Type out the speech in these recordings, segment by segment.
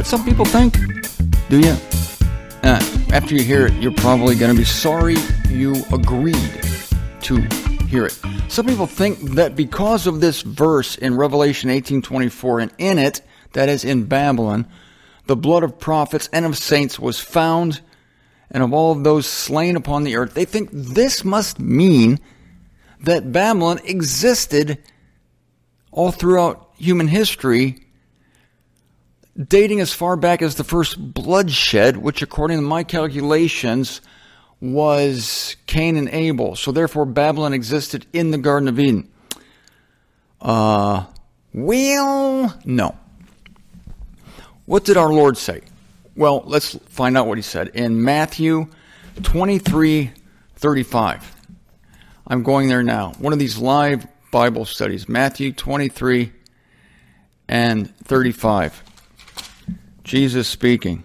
some people think. Do you? After you hear it, you're probably going to be sorry you agreed to hear it. Some people think that because of this verse in Revelation 18:24, and in it, that is in Babylon, the blood of prophets and of saints was found, and of all of those slain upon the earth, they think this must mean that Babylon existed all throughout human history, dating as far back as the first bloodshed, which according to my calculations was Cain and Abel. So therefore Babylon existed in the Garden of Eden. Well, no. What did our Lord say? Well, let's find out what he said. In Matthew 23:35. I'm going there now. One of these live Bible studies. Matthew 23 and 35. Jesus speaking.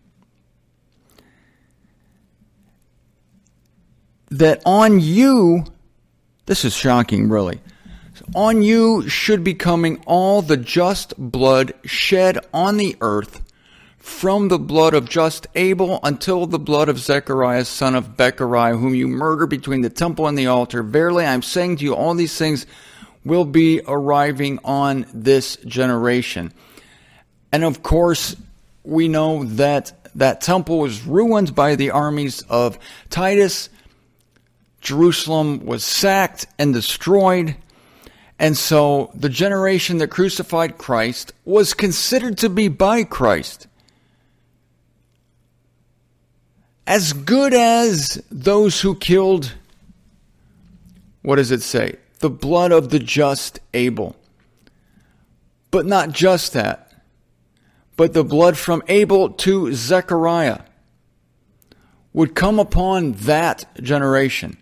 That on you, this is shocking really, on you should be coming all the just blood shed on the earth, from the blood of just Abel until the blood of Zechariah, son of Bechariah, whom you murdered between the temple and the altar. Verily, I am saying to you, all these things will be arriving on this generation. And of course, we know that that temple was ruined by the armies of Titus. Jerusalem was sacked and destroyed. And so the generation that crucified Christ was considered to be by Christ as good as those who killed, what does it say? The blood of the just Abel. But not just that, but the blood from Abel to Zechariah would come upon that generation.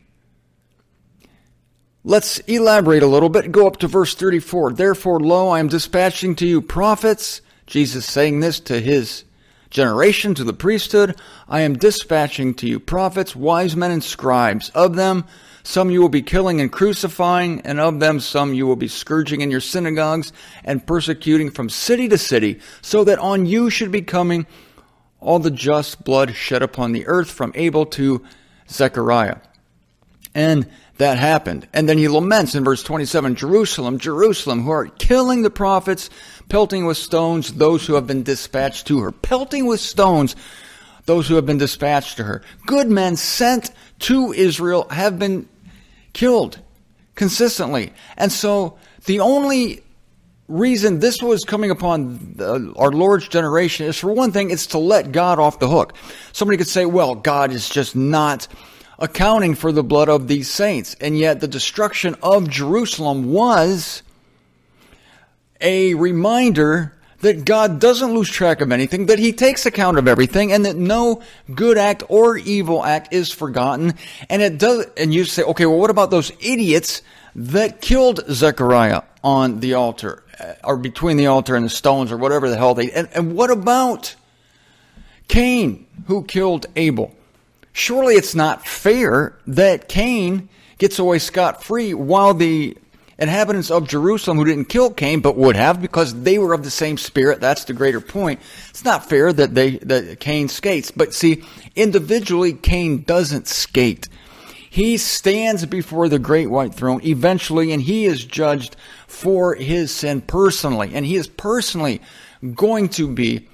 Let's elaborate a little bit. Go up to verse 34. Therefore, lo, I am dispatching to you prophets. Jesus saying this to his generation, to the priesthood. I am dispatching to you prophets, wise men and scribes. Of them, some you will be killing and crucifying, and of them some you will be scourging in your synagogues and persecuting from city to city, so that on you should be coming all the just blood shed upon the earth from Abel to Zechariah. And that happened. And then he laments in verse 27, Jerusalem, Jerusalem, who are killing the prophets, pelting with stones those who have been dispatched to her. Pelting with stones those who have been dispatched to her. Good men sent to Israel have been killed consistently. And so the only reason this was coming upon our Lord's generation is, for one thing, it's to let God off the hook. Somebody could say, well, God is just not accounting for the blood of these saints. And yet the destruction of Jerusalem was a reminder that God doesn't lose track of anything, that he takes account of everything, and that no good act or evil act is forgotten. And it does. And you say, okay, well, what about those idiots that killed Zechariah on the altar, or between the altar and the stones, or whatever the hell and what about Cain, who killed Abel? Surely it's not fair that Cain gets away scot-free while the inhabitants of Jerusalem, who didn't kill Cain but would have because they were of the same spirit. That's the greater point. It's not fair that Cain skates. But see, individually, Cain doesn't skate. He stands before the great white throne eventually, and he is judged for his sin personally. And he is personally going to be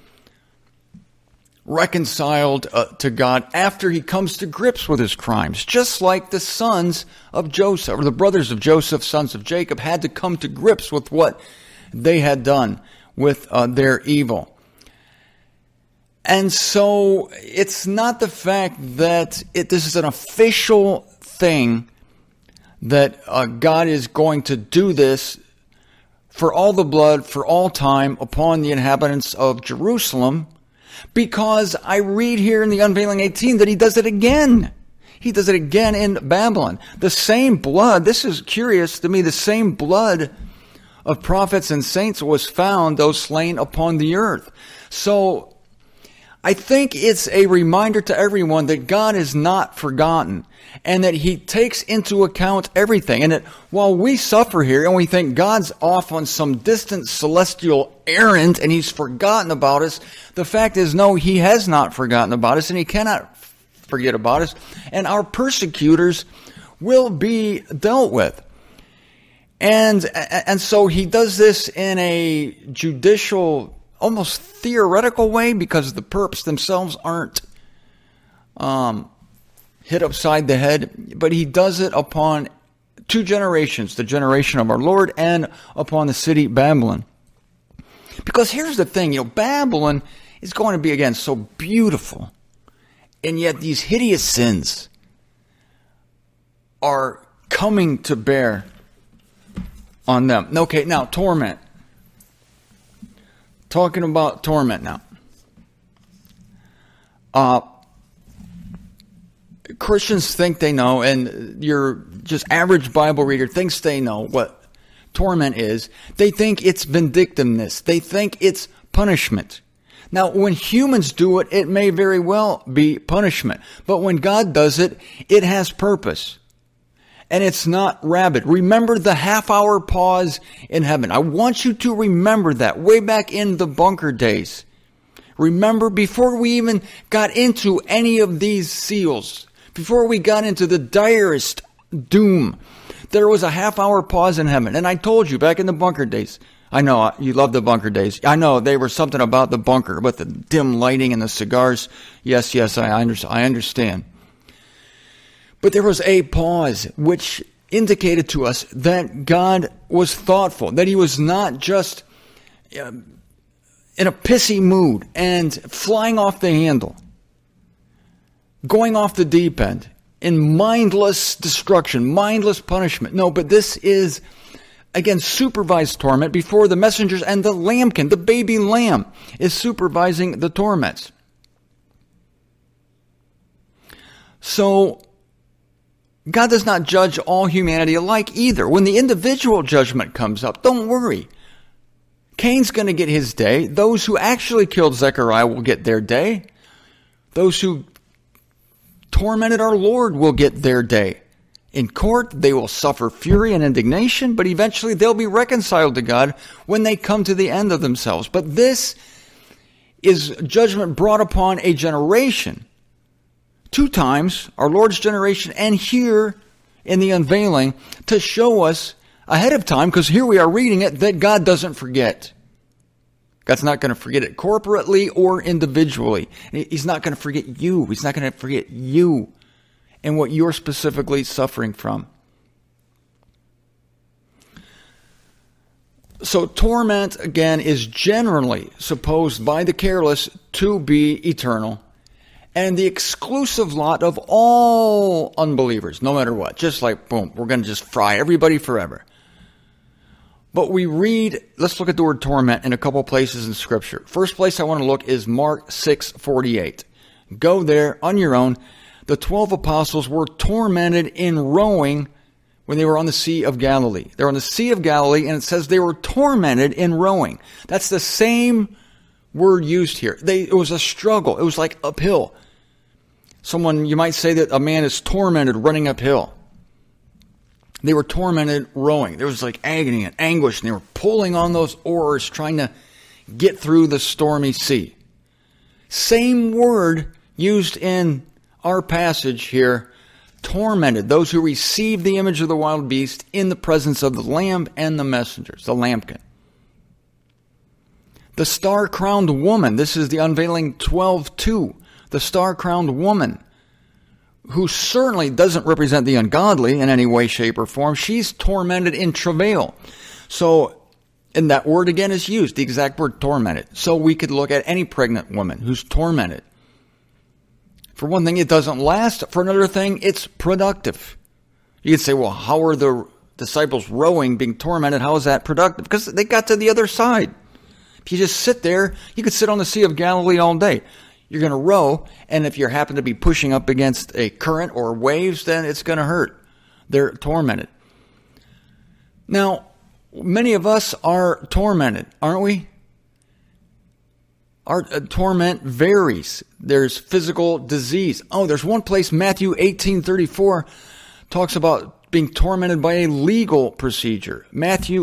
reconciled to God after he comes to grips with his crimes. Just like the sons of Joseph, or the brothers of Joseph, sons of Jacob, had to come to grips with what they had done with their evil. And so it's not the fact that this is an official thing that God is going to do this for all the blood, for all time, upon the inhabitants of Jerusalem, because I read here in the Unveiling 18 that he does it again. He does it again in Babylon. The same blood, this is curious to me, the same blood of prophets and saints was found, those slain upon the earth. So I think it's a reminder to everyone that God is not forgotten and that he takes into account everything. And that while we suffer here and we think God's off on some distant celestial errand and he's forgotten about us, the fact is, no, he has not forgotten about us and he cannot forget about us. And our persecutors will be dealt with. And so he does this in a judicial, almost theoretical way, because the perps themselves aren't hit upside the head, but he does it upon two generations, the generation of our Lord and upon the city Babylon. Because here's the thing, Babylon is going to be, again, so beautiful, and yet these hideous sins are coming to bear on them. Okay, now torment. Talking about torment now. Christians think they know, and your just average Bible reader thinks they know what torment is. They think it's vindictiveness. They think it's punishment. Now, when humans do it, it may very well be punishment. But when God does it, it has purpose. And it's not rabid. Remember the half-hour pause in heaven. I want you to remember that way back in the bunker days. Remember, before we even got into any of these seals, before we got into the direst doom, there was a half-hour pause in heaven. And I told you back in the bunker days, I know you love the bunker days. I know they were something about the bunker, but the dim lighting and the cigars. Yes, I understand. But there was a pause which indicated to us that God was thoughtful, that he was not just in a pissy mood and flying off the handle, going off the deep end in mindless destruction, mindless punishment. No, but this is, again, supervised torment before the messengers, and the lambkin, the baby lamb, is supervising the torments. So God does not judge all humanity alike either. When the individual judgment comes up, don't worry. Cain's going to get his day. Those who actually killed Zechariah will get their day. Those who tormented our Lord will get their day. In court, they will suffer fury and indignation, but eventually they'll be reconciled to God when they come to the end of themselves. But this is judgment brought upon a generation. Two times, our Lord's generation and here in the unveiling, to show us ahead of time, because here we are reading it, that God doesn't forget. God's not going to forget it corporately or individually. He's not going to forget you. He's not going to forget you and what you're specifically suffering from. So torment, again, is generally supposed by the careless to be eternal, and the exclusive lot of all unbelievers, no matter what. Just like, boom, we're going to just fry everybody forever. But we read, let's look at the word torment in a couple places in Scripture. First place I want to look is Mark 6:48. Go there on your own. The 12 apostles were tormented in rowing when they were on the Sea of Galilee. They're on the Sea of Galilee, and it says they were tormented in rowing. That's the same word used here. It was a struggle. It was like uphill. You might say that a man is tormented running uphill. They were tormented rowing. There was like agony and anguish, and they were pulling on those oars trying to get through the stormy sea. Same word used in our passage here, tormented, those who receive the image of the wild beast in the presence of the Lamb and the messengers, the lambkin. The star-crowned woman, this is the unveiling 12:2, the star-crowned woman, who certainly doesn't represent the ungodly in any way, shape, or form. She's tormented in travail. So, and that word again is used, the exact word tormented. So we could look at any pregnant woman who's tormented. For one thing, it doesn't last. For another thing, it's productive. You could say, well, how are the disciples rowing, being tormented? How is that productive? Because they got to the other side. If you just sit there, you could sit on the Sea of Galilee all day. You're going to row, and if you happen to be pushing up against a current or waves, then it's going to hurt. They're tormented. Now, many of us are tormented, aren't we? Our torment varies. There's physical disease. Oh, there's one place, Matthew 18:34, talks about being tormented by a legal procedure. Matthew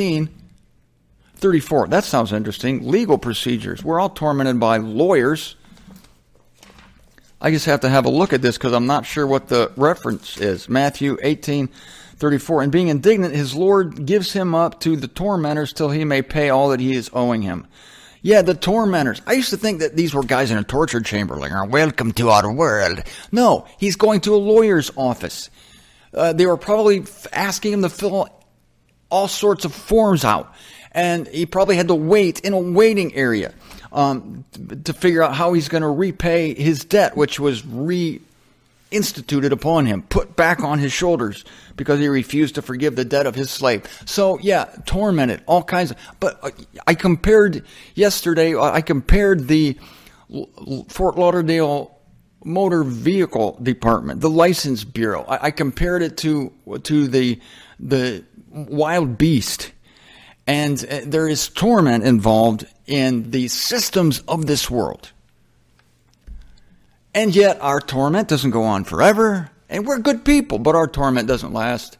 18:34. That sounds interesting. Legal procedures. We're all tormented by lawyers. I just have to have a look at this because I'm not sure what the reference is. Matthew 18:34. And being indignant, his Lord gives him up to the tormentors till he may pay all that he is owing him. Yeah, the tormentors. I used to think that these were guys in a torture chamber, like, welcome to our world. No, he's going to a lawyer's office. They were probably asking him to fill all sorts of forms out. And he probably had to wait in a waiting area to figure out how he's going to repay his debt, which was reinstituted upon him, put back on his shoulders because he refused to forgive the debt of his slave. So, yeah, tormented, all kinds of... But I compared the Fort Lauderdale Motor Vehicle Department, the License Bureau. I compared it to the wild beast. And there is torment involved in the systems of this world. And yet our torment doesn't go on forever. And we're good people, but our torment doesn't last.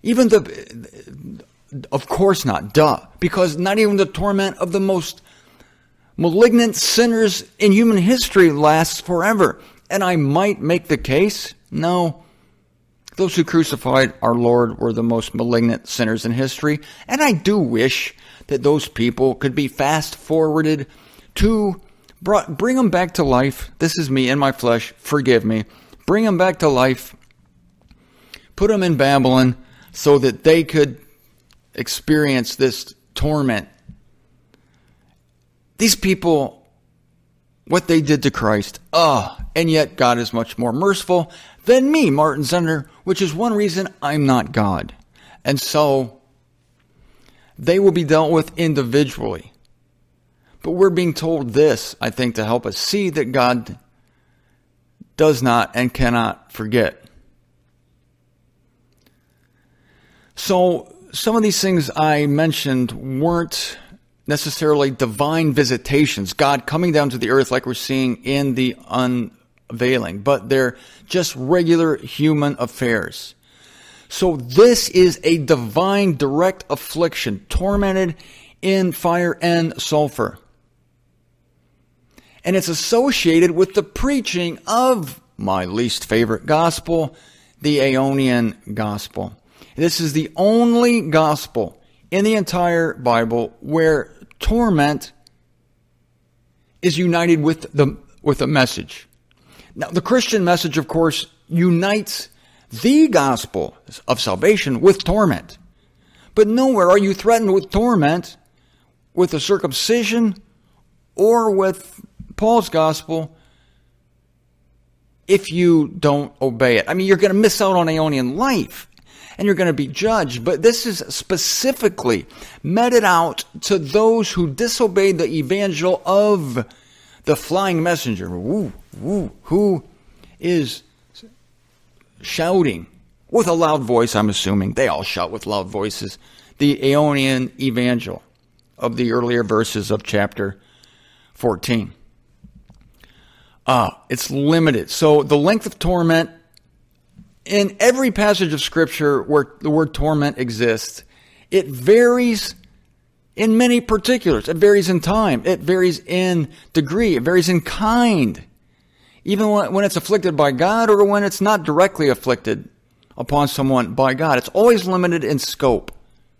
Of course not, duh. Because not even the torment of the most malignant sinners in human history lasts forever. And I might make the case, no, those who crucified our Lord were the most malignant sinners in history. And I do wish that those people could be fast-forwarded to bring them back to life. This is me in my flesh. Forgive me. Bring them back to life. Put them in Babylon so that they could experience this torment. These people, what they did to Christ, and yet God is much more merciful than me, Martin Zender, which is one reason I'm not God. And so they will be dealt with individually. But we're being told this, I think, to help us see that God does not and cannot forget. So some of these things I mentioned weren't necessarily divine visitations, God coming down to the earth like we're seeing in the unveiling, but they're just regular human affairs. So this is a divine direct affliction, tormented in fire and sulfur. And it's associated with the preaching of my least favorite gospel, the Aeonian gospel. This is the only gospel in the entire Bible where torment is united with a message. Now, the Christian message, of course, unites the gospel of salvation with torment. But nowhere are you threatened with torment with the circumcision or with Paul's gospel if you don't obey it. I mean, you're going to miss out on Aeonian life and you're going to be judged. But this is specifically meted out to those who disobeyed the evangel of the flying messenger, who is shouting with a loud voice, I'm assuming. They all shout with loud voices. The Aeonian evangel of the earlier verses of chapter 14. It's limited. So the length of torment in every passage of Scripture where the word torment exists, it varies in many particulars. It varies in time. It varies in degree. It varies in kind. Even when it's afflicted by God or when it's not directly afflicted upon someone by God. It's always limited in scope.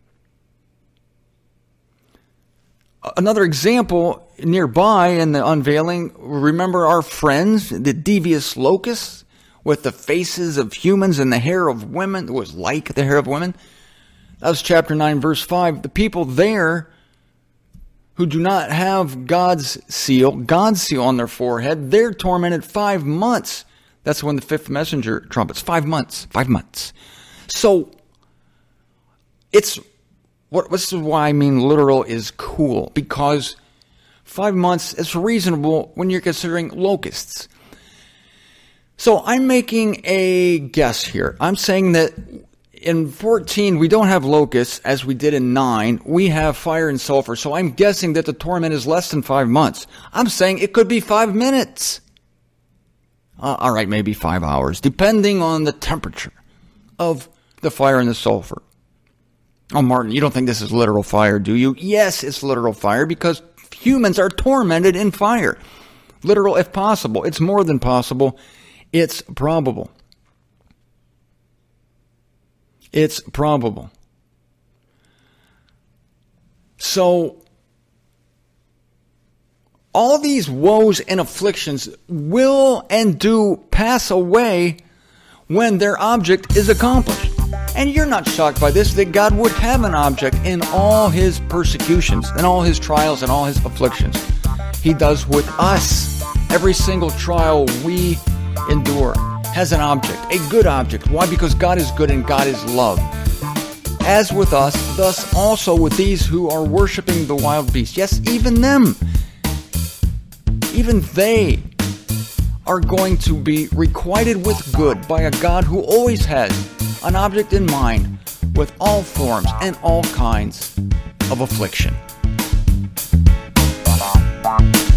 Another example nearby in the unveiling, remember our friends, the devious locusts with the faces of humans and the hair of women. It was like the hair of women. That was chapter 9, verse 5. The people there who do not have God's seal on their forehead, they're tormented 5 months. That's when the fifth messenger trumpets. 5 months. 5 months. So, this is why I mean literal is cool. Because 5 months is reasonable when you're considering locusts. So I'm making a guess here. I'm saying that In 14, we don't have locusts as we did in 9. We have fire and sulfur. So I'm guessing that the torment is less than 5 months. I'm saying it could be 5 minutes. All right, maybe 5 hours, depending on the temperature of the fire and the sulfur. Oh, Martin, you don't think this is literal fire, do you? Yes, it's literal fire because humans are tormented in fire. Literal if possible. It's more than possible. It's probable. It's probable. So, all these woes and afflictions will and do pass away when their object is accomplished. And you're not shocked by this, that God would have an object in all his persecutions, in all his trials, and all his afflictions. He does with us. Every single trial we endure has an object, a good object. Why? Because God is good and God is love. As with us, thus also with these who are worshiping the wild beast. Yes, even them. Even they are going to be requited with good by a God who always has an object in mind with all forms and all kinds of affliction.